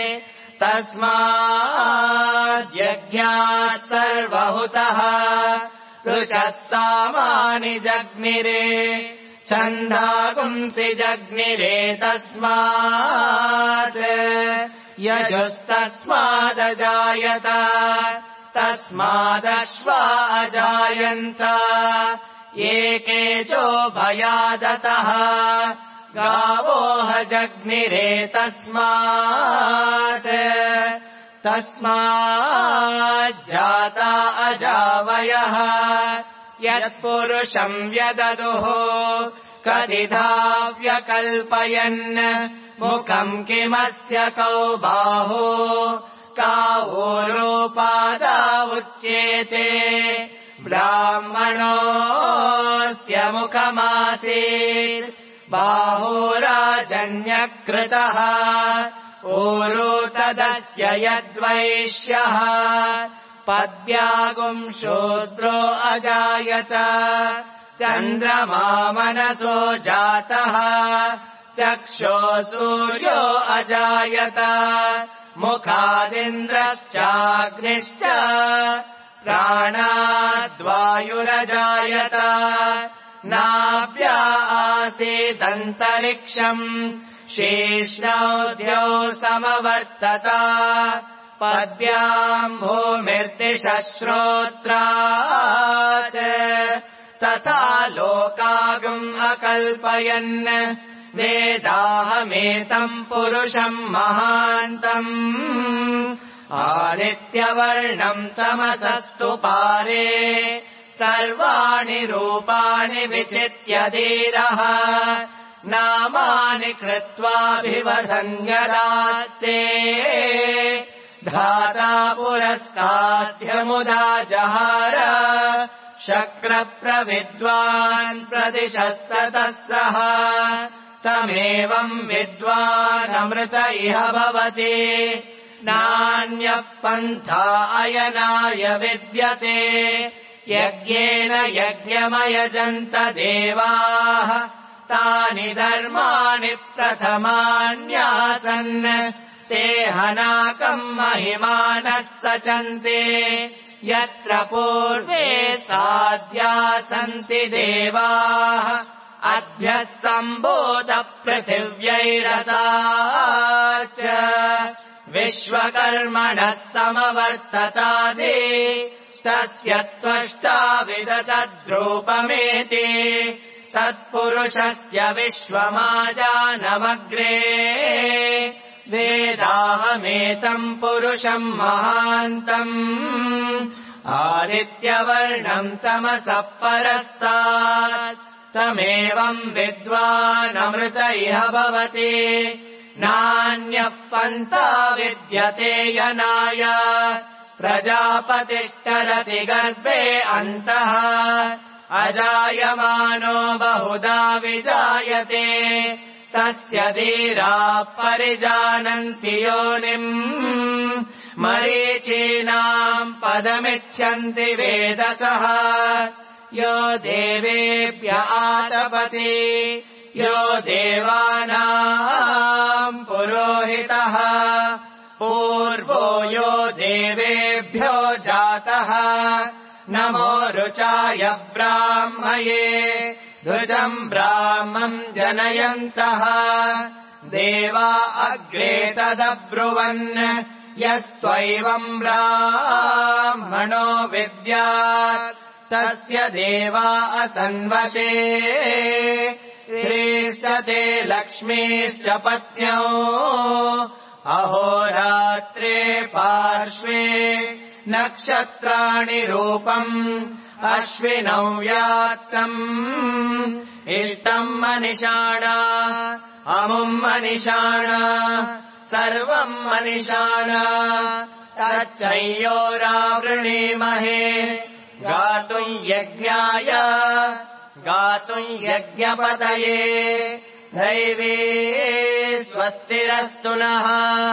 तस्माद्यज्ञात् सर्वहुतः ऋचः सामानि जग्निरे छन्दागुंसि जग्निरे तस्मात् यजुस्तस्मादजायत तस्मादश्वा अजायन्त एकेचो भयादतः गावोह जग्निरे तस्माज्जाता अजावयः यत्पुरुषम् व्यददुः कदिधा व्यकल्पयन् मुखम् किमस्य कौ बाहो कावोरोपादा उच्येते ब्राह्मणोऽस्य मुखमासीत् बाहोराजन्यकृतः ऊरो तदस्य यद्वैश्यः पद्भ्यागुम् शूद्रो अजायत चन्द्रमा मनसो जातः चक्षो सूर्यो अजायत मुखादिन्द्रश्चाग्निश्च प्राणाद्वायुरजायत नाभ्या आसीदन्तरिक्षम् शीर्ष्णौ समवर्तत पद्भ्याम् भूमिर्दिशश्रोत्रात् तथा लोकागुम् अकल्पयन् वेदाहमेतम् पुरुषम् महान्तम् आदित्यवर्णम् तमसस्तु पारे सर्वाणि रूपाणि विचित्य धीरः नामानि कृत्वाभिवदन्यदास्ते धाता पुरस्ताद्यमुदा जहार शक्रप्रविद्वान् प्रदिशस्ततस्रः तमेवम् विद्वानमृत इह भवति नान्यः पन्था अयनाय विद्यते यज्ञेन यज्ञमयजन्त देवाः तानि धर्माणि प्रथमान्यासन् ते हनाकम् महिमानः सचन्ते यत्र पूर्वे साध्या सन्ति देवाः अभ्यः सम्भूत पृथिव्यैरसा च विश्वकर्मणः समवर्ततादि तस्य त्वष्टा विदतद्रूपमेति तत्पुरुषस्य विश्वमाजानमग्रे वेदाहमेतम् पुरुषम् महान्तम् आदित्यवर्णम् तमसः परस्तात् तमेवम् विद्वानमृत इह भवति नान्यः पन्था विद्यते यनाय प्रजापतिश्चरति गर्भे अन्तः अजायमानो बहुधा विजायते तस्य धीराः परिजानन्ति योनिम् मरीचीनाम् पदमिच्छन्ति वेदसः यो देवेभ्य आतपति यो देवानाम् पुरोहितः पूर्वो यो देवेभ्यो जातः नमो रुचाय ब्राह्मये ध्वजम् ब्राह्मम् जनयन्तः देवा अग्रे तदब्रुवन् यस्त्वैवम् ब्राह्मणो विद्यात् तस्य देवा असन्वशे श्रेष्ठते लक्ष्मीश्च पत्न्यौ अहोरात्रे पार्श्वे नक्षत्राणि रूपम् अश्विनौ व्यात्तम् इष्टम् मनिषाणा अमुम् मनिषाणा सर्वम् मनिषाणा तच्चयोरावृणीमहे गातुम् यज्ञाय गातुम् यज्ञपतये दैवे स्वस्तिरस्तु नः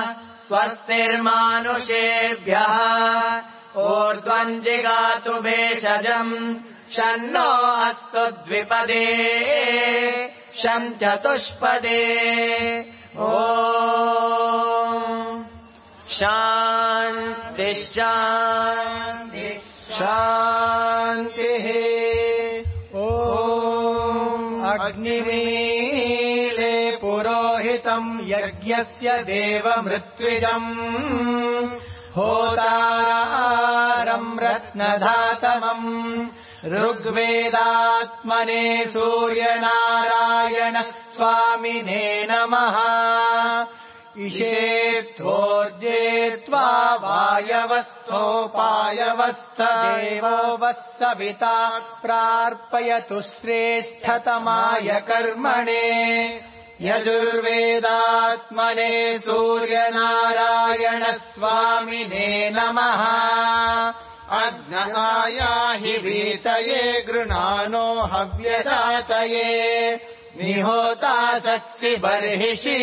स्वस्तिर्मानुषेभ्यः ऊर्ध्वम् जिगातु भेषजम् शन्नो अस्तु द्विपदे शं चतुष्पदे ॐ शान्ति शान्ति शान्तिः ॐ अग्निमीले पुरोहितम् यज्ञस्य देवमृत्विजम् होतारम् रत्नधातमम् ऋग्वेदात्मने सूर्यनारायण स्वामिने नमः इषेत्वोर्जेत्वा वायवस्तोपायवस्तदेवो वः सविता प्रार्पयतु श्रेष्ठतमाय कर्मणे यजुर्वेदात्मने सूर्यनारायण स्वामिने नमः अग्नयाहि वीतये गृणानो हव्यदातये निहोता सत्सि बर्हिषि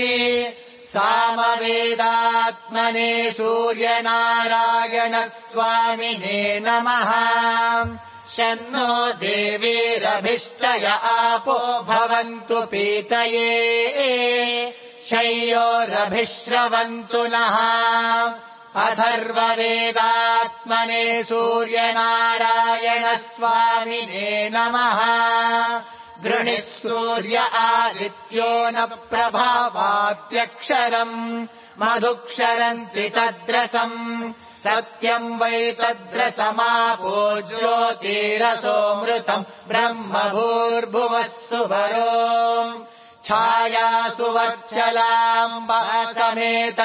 सामवेदात्मने सूर्यनारायण स्वामिने नमः शन्नो देवीरभिष्टय आपो भवन्तु पीतये शय्योरभिश्रवन्तु नः अथर्ववेदात्मने सूर्यनारायणस्वामिने नमः गृणिः सूर्य आदित्यो न प्रभावाद्यक्षरम् मधुक्षरन्ति तद्रसम् सत्यम् वै तद्रसमापो ज्योतिरसोऽमृतम् ब्रह्म भूर्भुवः सुवरो छायासु वर्चलाम्बा समेत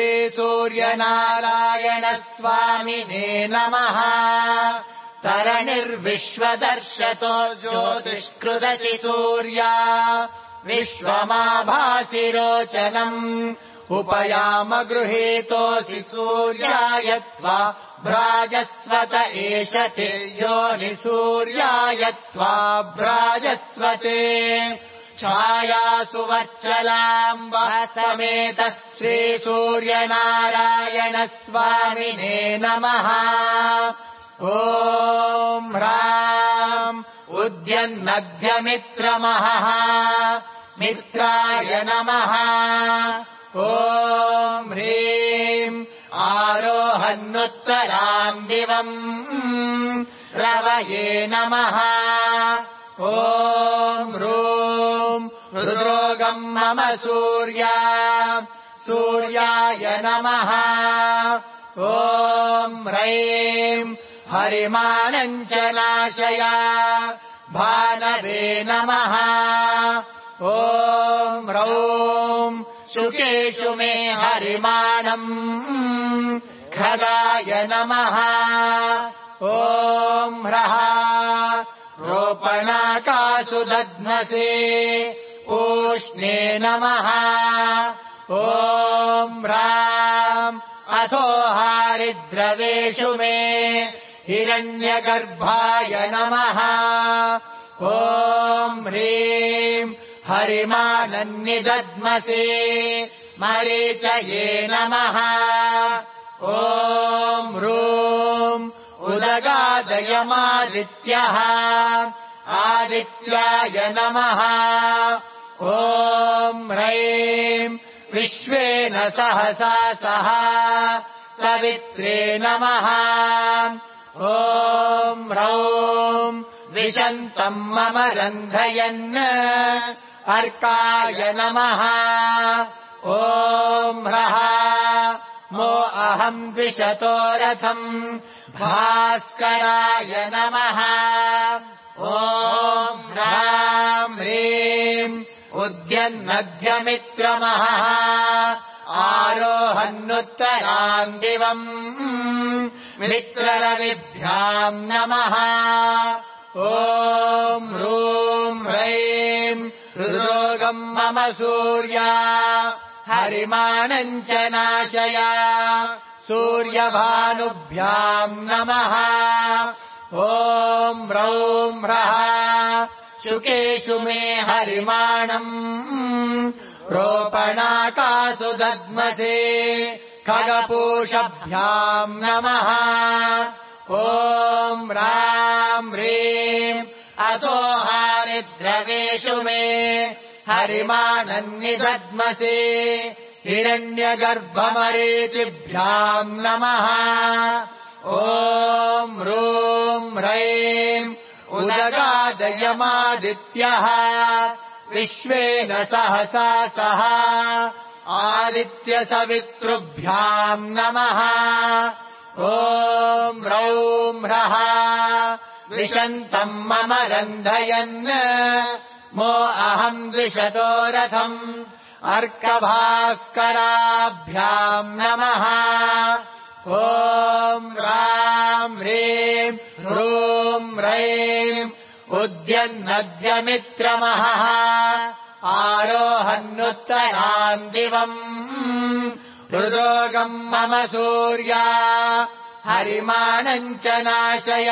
श्रीसूर्यनारायणस्वामिने नमः तरणिर्विश्वदर्शतो ज्योतिष्कृदसि सूर्या विश्वमाभासि रोचनम् उपयाम गृहीतोऽसि सूर्याय त्वा भ्राजस्वत एष ते योनिसूर्याय त्वा भ्राजस्वते छायासु वच्चलाम्बा समेत श्रीसूर्यनारायणस्वामिने नमः ॐ ह्राम् उद्यन्नद्यमित्रमहः मित्राय नमः ॐ ह्रीम् आरोहन्नुत्तराम् दिवम् रवये नमः ॐ ह्रूम् हृद्रोगम् मम सूर्याय नमः ॐ ह्रैम् हरिमाणम् च नाशय भानवे नमः ॐ ह्रौम् शुकेषु मे हरिमाणम् खगाय नमः ॐ ह्रः रोपणाकासु दध्मसे ऊष्णे नमः ॐ ह्राम् अथो हारिद्रवेषु मे हिरण्यगर्भाय नमः ॐ ह्रीम् हरिमानन्निदध्मसे मरीचये नमः ॐ ह्रूम् उदगादयमादित्यः आदित्याय नमः ॐ ह्रैम् विश्वेन सहसा सह सवित्रे नमः ॐ ह्रौम् विशन्तम् मम रन्धयन् अर्काय नमः ॐ ह्रः मो अहम् द्विषतो रथम् भास्कराय नमः ॐ ह्राम् ह्रीम् उद्यन्नद्यमित्रमहः आरोहन्नुत्तराम् दिवम् मित्ररविभ्याम् नमः ॐ ह्रूम् ह्रैम् हृद्रोगम् मम सूर्या हरिमाणम् च नाशय सूर्यभानुभ्याम् नमः ॐ ह्रौम् ह्रः शुकेषु मे हरिमाणम् रोपणाकासु दध्मसे खगपूषभ्याम् नमः ॐ ह्राम् ह्रीम् अतो हारिद्रवेषु मे हरिमानन्निदध्मसे हिरण्यगर्भमरीचिभ्याम् नमः ॐ ह्रूम् ह्रैम् उदगादयमादित्यः विश्वेन सहसा सह आदित्यसवितृभ्याम् नमः ॐ ह्रौम् ह्रः विशन्तम् मम रन्धयन् मो अहम् द्विषतो रथम् अर्कभास्कराभ्याम् नमः ॐ ह्राम् ह्रीम् ह्रूम् ह्रैम् उद्यन्नद्यमित्रमहः आरोहन्नुत्तराम् दिवम् हृदोगम् मम सूर्या हरिमाणम् च नाशय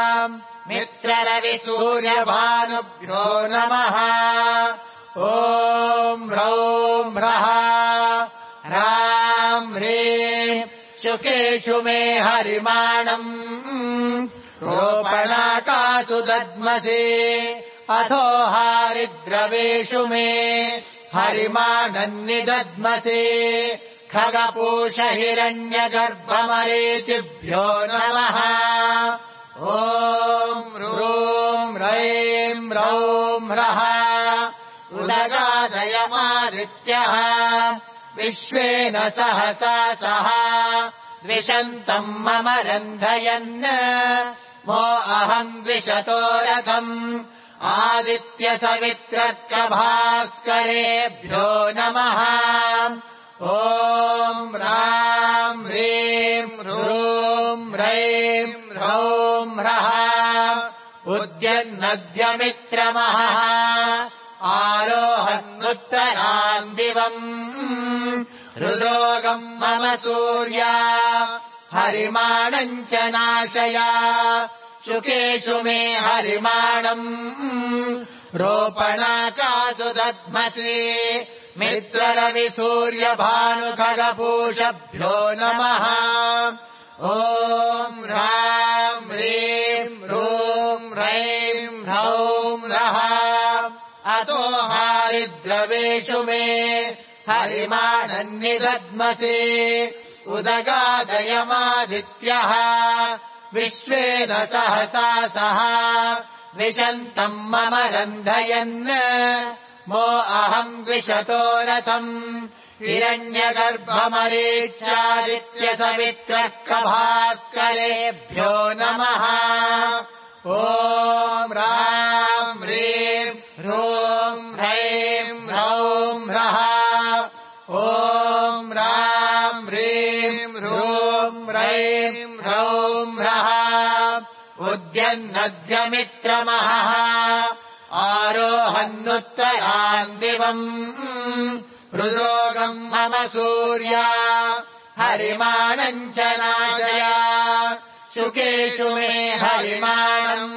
मित्ररविसूर्यभानुभ्यो नमः ॐ ह्रौम् ह्रः ह्राम् ह्रीम् शुकेषु मे हरिमाणम् रोपणाकासु दध्मसे अथो हारिद्रवेषु मे हरिमाणन्निदध्मसे खगपूष हिरण्यगर्भमरीचिभ्यो नमः ॐ ह्रूं ह्रैं ह्रौं ह्रः उदगादयमादित्यः विश्वेन सहसा सह द्विषन्तम् मम रन्धयन् मो अहम् द्विषतो रथम् आदित्यसवित्रर्कभास्करेभ्यो नमः ॐ ह्रां ह्रीं ह्रूं ह्रैं ह्रौं ह्रः उद्यन्नद्यमित्रमहः आरोहन्नुत्तरान् दिवम् हृदोगम् मम सूर्या हरिमाणम् च नाशया शुकेषु मे हरिमाणम् रोपणाकासु दध्मसि मित्ररविसूर्यभानुखगपूषभ्यो नमः ॐ ह्रां ह्रीं ह्रूं ह्रैं ह्रौं ह्रः अतो हारिद्रवेषु मे हरिमाणन्निदध्मसि उदगादयमादित्यः विश्वेन सहसा सह विशन्तम् मम रन्धयन् मो अहम् द्विषतो रथम् हिरण्यगर्भमरीच्यादित्यसवित्रर्कभास्करेभ्यो नमः ॐ ह्रां ह्रीं ह्रूं ह्रैं ह्रौं ह्रः ॐ ह्रां ह्रीं ह्रूं ह्रैं ह्रौं ह्रः उद्यन्नद्यमित्रमहः आरोहन्नुत्तरान् दिवम् हृदोगम् मम सूर्या हरिमाणम् च नाशया शुकेषु मे हरिमाणम्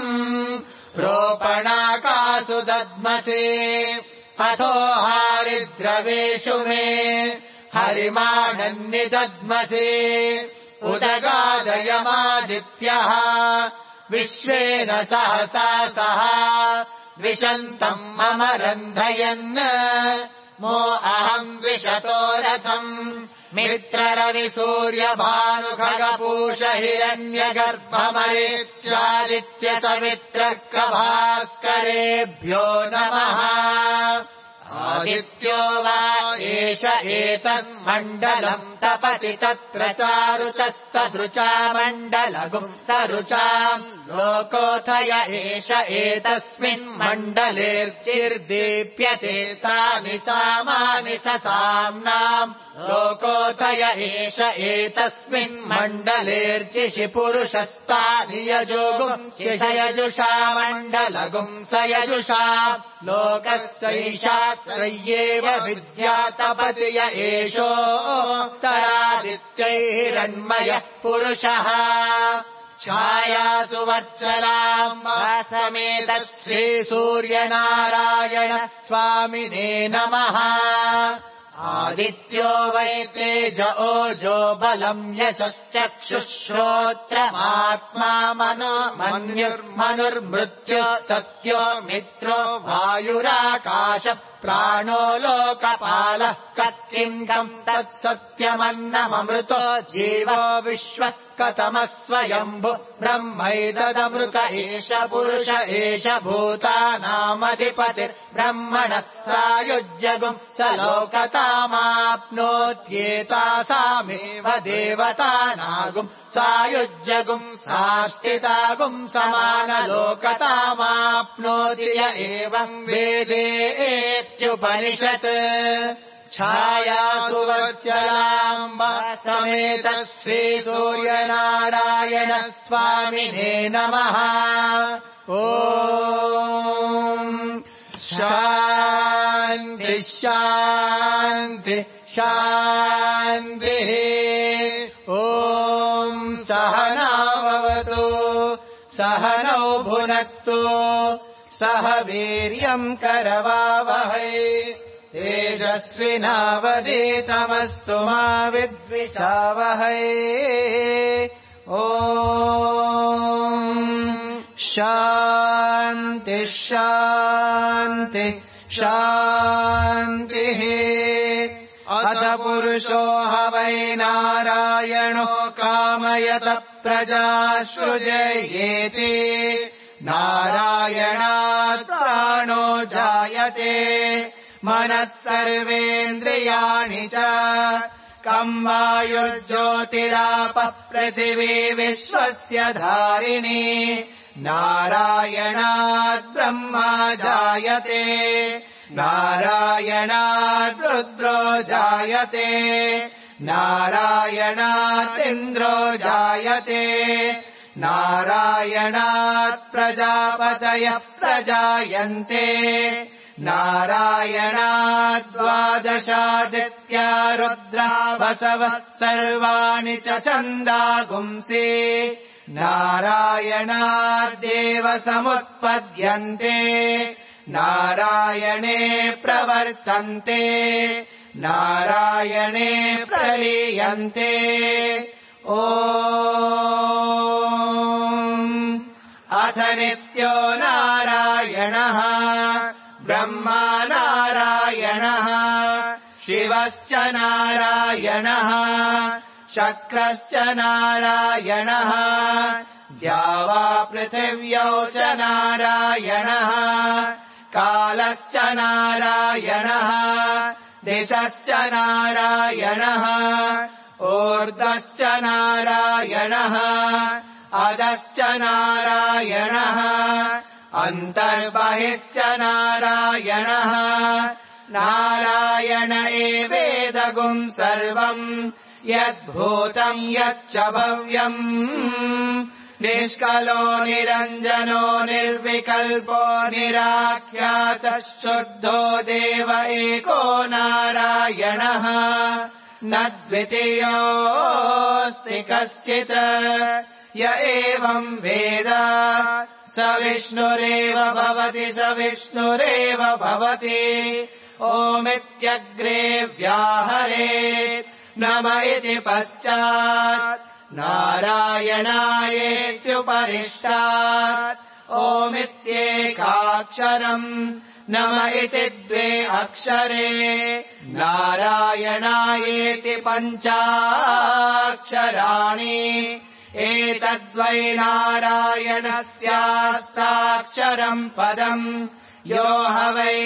रोपणाकासु दध्मसि अथो हारिद्रवेषु मे हरिमाणन्निदध्मसि उदगादयमादित्यः विश्वेन सहसा सह द्विषन्तम् मम रन्धयन् मो अहम् द्विषतो रथम् मित्ररविसूर्यभानुखगपूष हिरण्यगर्भमरीच्यादित्यसवित्रर्कभास्करेभ्यो नमः आदित्यो वा एष एतन्मण्डलम् तपति तत्र चारुतस्तदृचा मण्डलगुम् सरुचाम् लोकोऽथय एष एतस्मिन्मण्डलेऽर्चिर्दीप्यते तानि सामानि ससाम्नाम् लोकोऽथय एष एतस्मिन्मण्डलेऽर्चिषि पुरुषस्तानि यजोगुम् चिषयजुषा मण्डलगुम् स यजुषा लोकस्यैषात्रय्येव विद्या तपति य एषोत्तरादित्यैरण्मयः पुरुषः छायासु वर्चलाम् समेतः श्रीसूर्यनारायण स्वामिने नमः आदित्यो वै तेज ओजो बलम् यशश्चक्षुः श्रोत्रमात्मा मनो मन्युर्मनुर्मृत्यो सत्यो मित्रो वायुराकाश प्राणो लोकपालः कत्किङ्कम् तत्सत्यमन्नममृतो जीवो विश्वस्कतमः स्वयम्भु ब्रह्मैतदमृत एष पुरुष एष भूतानामधिपतिर्ब्रह्मणः सायुज्यगुम् स लोकतामाप्नोत्येतासामेव देवतानागुम् सायुज्यगुम् साष्टितागुम् समानलोकतामाप्नोति य एवम् वेदेत्युपनिषत् छायासु वर्चलाम्ब समेतः श्रीसूर्यनारायण स्वामिने नमः ॐ शान्ति शान्ति शान्तिः ॐ सहनाववतु सहनौ भुनक्तु सह वीर्यम् करवावहै तेजस्विनावधीतमस्तु मा विद्विषावहै ॐ शान्ति शान्ति शान्तिः। अथ पुरुषो ह वै नारायणो कामयत प्रजा सृजयेति नारायणात् प्राणो जायते मनः सर्वेन्द्रियाणि च कं वायुर्ज्योतिरापः पृथिवी विश्वस्य धारिणी नारायणात् ब्रह्मा जायते नारायणात् रुद्रो जायते नारायणात् इन्द्रो जायते नारायणात् प्रजापतयः प्रजायन्ते नारायणात् द्वादशादित्या रुद्रा वसवः सर्वाणि च छन्दागुंसि नारायणाद्देव समुत्पद्यन्ते नारायणे प्रवर्तन्ते नारायणे प्रलीयन्ते ॐ अथ नित्यो नारायणः ब्रह्मा नारायणः शिवश्च नारायणः शक्रश्च नारायणः द्यावा पृथिव्यौ च नारायणः कालश्च नारायणः दिशश्च नारायणः ऊर्ध्वश्च नारायणः अधश्च नारायणः अन्तर्बहिश्च नारायणः नारायण एवेदगुं सर्वम् यद्भूतम् यच्च भव्यम् निष्कलो निरञ्जनो निर्विकल्पो निराख्यातः शुद्धो देव एको नारायणः न द्वितीयोऽस्ति कश्चित् य एवम् वेद स विष्णुरेव भवति स विष्णुरेव भवति ओमित्यग्रे व्याहरेत् नम इति पश्चात् नारायणायेत्युपरिष्टात् ओमित्येकाक्षरम् नम इति द्वे अक्षरे नारायणायेति पञ्चाक्षराणि एतद्वै नारायणस्याष्टाक्षरम् पदम् यो ह वै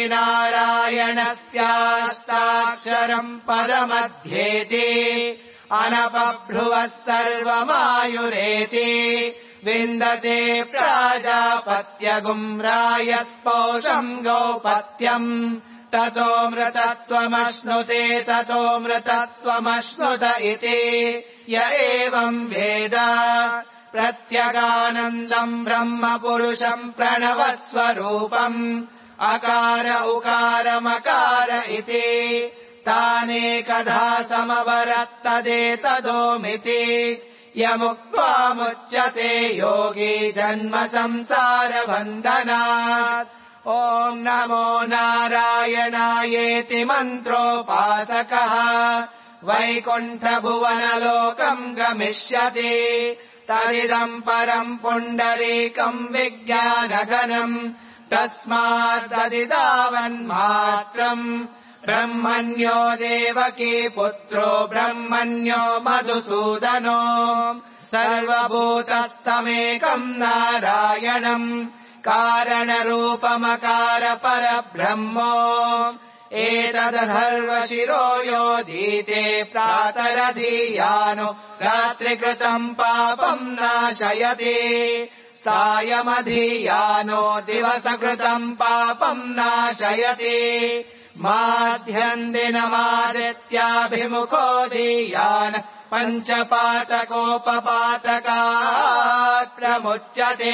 नारायणस्याष्टाक्षरम् पदमध्येति अनपभ्रुवः सर्वमायुरेति विन्दते प्राजापत्यगुम् रायस्पौषम् गौपत्यम् ततोऽमृतत्वमश्नुते ततोऽमृतत्वमश्नुत इति य एवम् वेद प्रत्यगानन्दम् ब्रह्म पुरुषम् प्रणवस्वरूपम् अकार उकारमकार इति तानेकधा समवरत्तदेतदोमिति यमुक्त्वामुच्यते योगी जन्म संसारबन्धनात् ॐ नमो नारायणायेति मन्त्रोपासकः वैकुण्ठभुवनलोकम् गमिष्यति तदिदम् परम् पुण्डरीकम् विज्ञानघनम् तस्माददिदावन्मात्रम् ब्रह्मण्यो देवकी पुत्रो ब्रह्मण्यो मधुसूदनो सर्वभूतस्तमेकम् नारायणम् कारणरूपमकार परब्रह्मो एतदधर्वशिरो योधीते प्रातरधीयानो रात्रिकृतम् पापम् नाशयति सायमधीयानो दिवसकृतम् पापम् नाशयति माध्यन्दिनमादित्याभिमुखो धीयान पञ्चपातकोपपातकात् प्रमुच्यते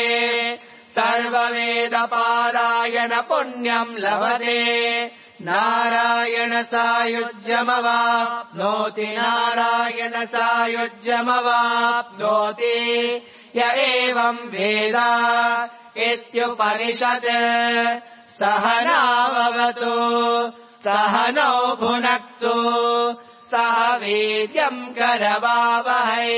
सर्ववेदपारायण पुण्यम् लभते नारायण सायुज्यमवाप्नोति नारायण सायुज्यमवाप्नोति य एवम् वेद इत्युपनिषत् सहनाववतु सहनौ भुनक्तु सह वीर्यम् करवावहै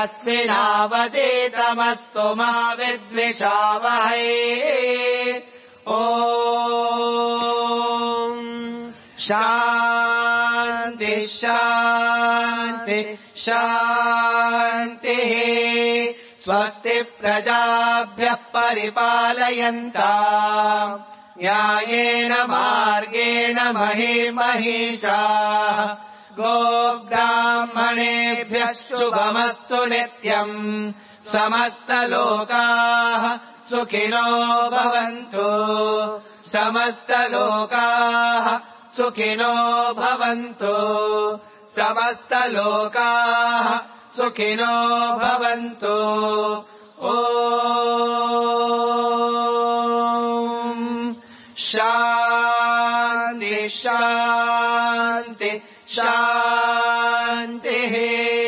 तेजस्विनावतीतमस्तु मा विद्विषावहै शान्ति शान्ति शान्तिः स्वस्ति प्रजाभ्यः परिपालयन्ताम् न्यायेन मार्गेण महिषाः गोब्राह्मणेभ्यः शुभमस्तु नित्यम् समस्तलोकाः सुखिनो भवन्तु समस्तलोकाः सुखिनो भवन्तु समस्तलोकाः सुखिनो भवन्तु ॐ शान्ति शान्ति शान्तिः